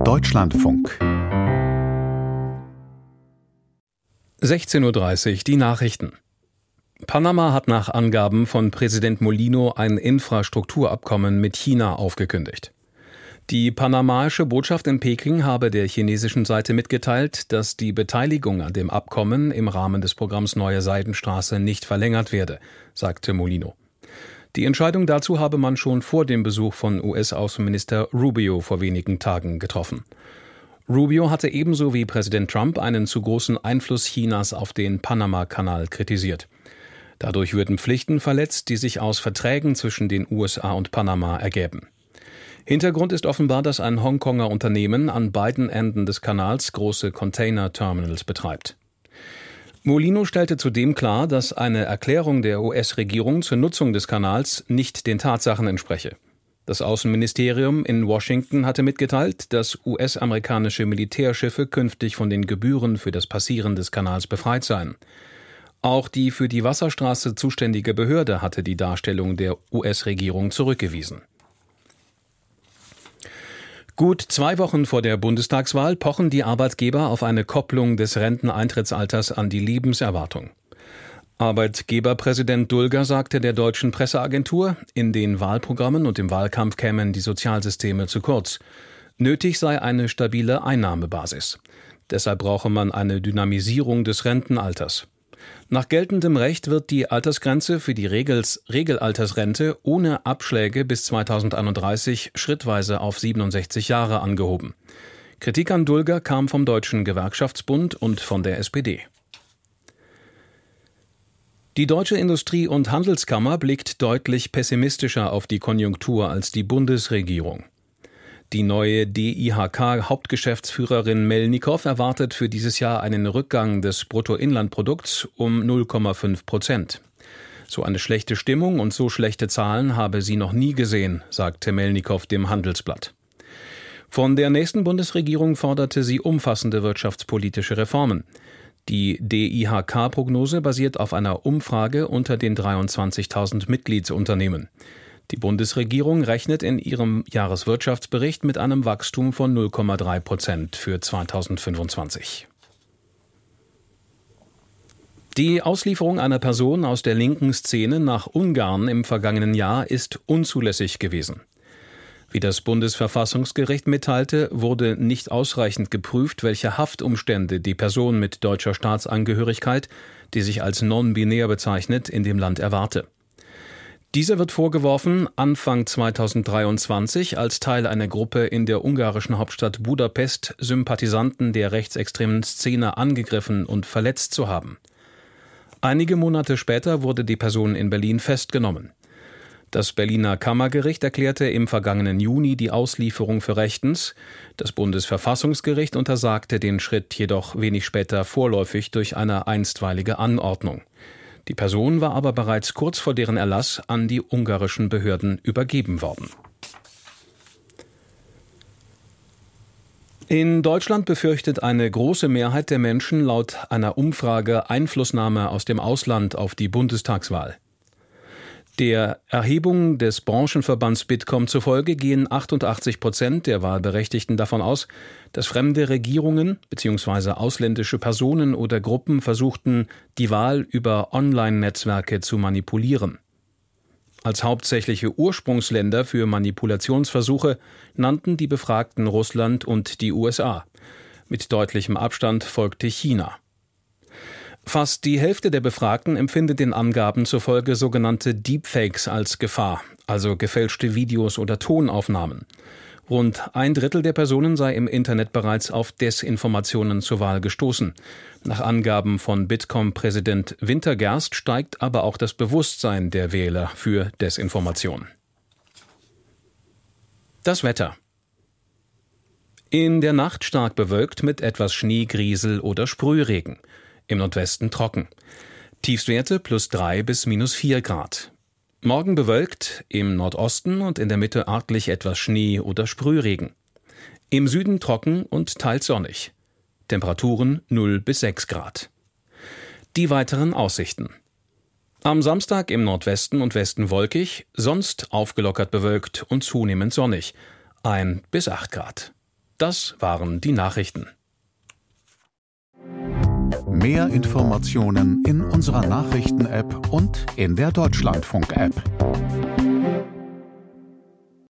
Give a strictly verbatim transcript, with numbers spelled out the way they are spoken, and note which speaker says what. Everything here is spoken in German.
Speaker 1: Deutschlandfunk.
Speaker 2: sechzehn Uhr dreißig, die Nachrichten. Panama hat nach Angaben von Präsident Molino ein Infrastrukturabkommen mit China aufgekündigt. Die panamaische Botschaft in Peking habe der chinesischen Seite mitgeteilt, dass die Beteiligung an dem Abkommen im Rahmen des Programms Neue Seidenstraße nicht verlängert werde, sagte Molino. Die Entscheidung dazu habe man schon vor dem Besuch von U S-Außenminister Rubio vor wenigen Tagen getroffen. Rubio hatte ebenso wie Präsident Trump einen zu großen Einfluss Chinas auf den Panama-Kanal kritisiert. Dadurch würden Pflichten verletzt, die sich aus Verträgen zwischen den U S A und Panama ergäben. Hintergrund ist offenbar, dass ein Hongkonger Unternehmen an beiden Enden des Kanals große Container-Terminals betreibt. Molino stellte zudem klar, dass eine Erklärung der U S-Regierung zur Nutzung des Kanals nicht den Tatsachen entspreche. Das Außenministerium in Washington hatte mitgeteilt, dass U S-amerikanische Militärschiffe künftig von den Gebühren für das Passieren des Kanals befreit seien. Auch die für die Wasserstraße zuständige Behörde hatte die Darstellung der U S-Regierung zurückgewiesen. Gut zwei Wochen vor der Bundestagswahl pochen die Arbeitgeber auf eine Kopplung des Renteneintrittsalters an die Lebenserwartung. Arbeitgeberpräsident Dulger sagte der deutschen Presseagentur, in den Wahlprogrammen und im Wahlkampf kämen die Sozialsysteme zu kurz. Nötig sei eine stabile Einnahmebasis. Deshalb brauche man eine Dynamisierung des Rentenalters. Nach geltendem Recht wird die Altersgrenze für die Regels, Regelaltersrente ohne Abschläge bis zweitausendeinunddreißig schrittweise auf siebenundsechzig Jahre angehoben. Kritik an Dulger kam vom Deutschen Gewerkschaftsbund und von der S P D. Die Deutsche Industrie- und Handelskammer blickt deutlich pessimistischer auf die Konjunktur als die Bundesregierung. Die neue D I H K-Hauptgeschäftsführerin Melnikow erwartet für dieses Jahr einen Rückgang des Bruttoinlandprodukts um null Komma fünf Prozent. So eine schlechte Stimmung und so schlechte Zahlen habe sie noch nie gesehen, sagte Melnikow dem Handelsblatt. Von der nächsten Bundesregierung forderte sie umfassende wirtschaftspolitische Reformen. Die D I H K-Prognose basiert auf einer Umfrage unter den dreiundzwanzigtausend Mitgliedsunternehmen. Die Bundesregierung rechnet in ihrem Jahreswirtschaftsbericht mit einem Wachstum von null Komma drei Prozent für zweitausendfünfundzwanzig. Die Auslieferung einer Person aus der linken Szene nach Ungarn im vergangenen Jahr ist unzulässig gewesen. Wie das Bundesverfassungsgericht mitteilte, wurde nicht ausreichend geprüft, welche Haftumstände die Person mit deutscher Staatsangehörigkeit, die sich als non-binär bezeichnet, in dem Land erwarte. Dieser wird vorgeworfen, Anfang zweitausenddreiundzwanzig als Teil einer Gruppe in der ungarischen Hauptstadt Budapest Sympathisanten der rechtsextremen Szene angegriffen und verletzt zu haben. Einige Monate später wurde die Person in Berlin festgenommen. Das Berliner Kammergericht erklärte im vergangenen Juni die Auslieferung für rechtens. Das Bundesverfassungsgericht untersagte den Schritt jedoch wenig später vorläufig durch eine einstweilige Anordnung. Die Person war aber bereits kurz vor deren Erlass an die ungarischen Behörden übergeben worden. In Deutschland befürchtet eine große Mehrheit der Menschen laut einer Umfrage Einflussnahme aus dem Ausland auf die Bundestagswahl. Der Erhebung des Branchenverbands Bitkom zufolge gehen achtundachtzig Prozent der Wahlberechtigten davon aus, dass fremde Regierungen bzw. ausländische Personen oder Gruppen versuchten, die Wahl über Online-Netzwerke zu manipulieren. Als hauptsächliche Ursprungsländer für Manipulationsversuche nannten die Befragten Russland und die U S A. Mit deutlichem Abstand folgte China. Fast die Hälfte der Befragten empfindet den Angaben zufolge sogenannte Deepfakes als Gefahr, also gefälschte Videos oder Tonaufnahmen. Rund ein Drittel der Personen sei im Internet bereits auf Desinformationen zur Wahl gestoßen. Nach Angaben von Bitkom-Präsident Wintergerst steigt aber auch das Bewusstsein der Wähler für Desinformation. Das Wetter. In der Nacht stark bewölkt mit etwas Schnee, Griesel oder Sprühregen. Im Nordwesten trocken. Tiefstwerte plus drei bis minus vier Grad. Morgen bewölkt, im Nordosten und in der Mitte örtlich etwas Schnee oder Sprühregen. Im Süden trocken und teils sonnig. Temperaturen null bis sechs Grad. Die weiteren Aussichten. Am Samstag im Nordwesten und Westen wolkig, sonst aufgelockert bewölkt und zunehmend sonnig. ein bis acht Grad. Das waren die Nachrichten.
Speaker 1: Mehr Informationen in unserer Nachrichten-App und in der Deutschlandfunk-App.